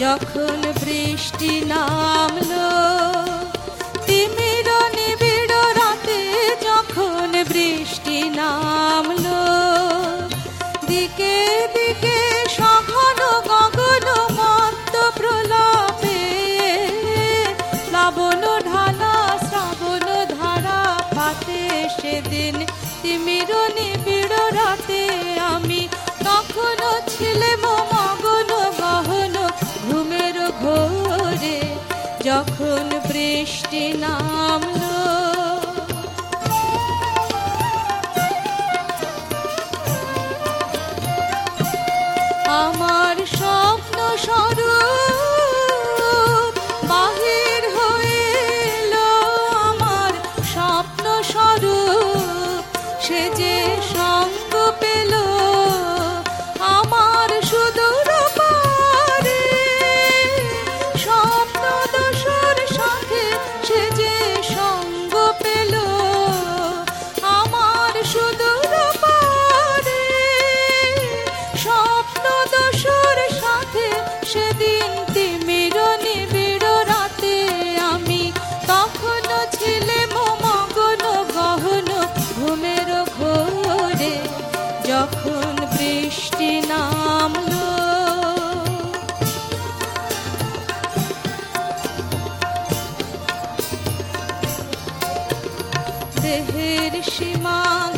যখন বৃষ্টি নামলো তিমির নিবিড় রাতে, যখন বৃষ্টি নামলো দিকে দিকে সঘন গগন মত্ত প্রলাপে, প্লাবন ঢালা শ্রাবণ ধারা পাতে সেদিন তিমির নিবিড় রাতে আমি তখনও ছিলাম মগন গহন ঘুমের ঘোরে, যখন বৃষ্টি নামলো। আমার স্বপ্ন স্বরূপ বাহির হয়ে এলো, আমার স্বপ্ন স্বরূপ সে যে সঙ্গ পেল আমার সুদূর পারে, স্বপ্ন দোসর সাথে সে যে সঙ্গ পেল আমার সুদূর পারে, স্বপ্ন দোসর সাথে সেদিন তিমির নিবিড় রাতে আমি তখনও ছিলাম মগন গহন ঘুমের ঘোরে, যখন বৃষ্টি নামলো। দেহের সীমা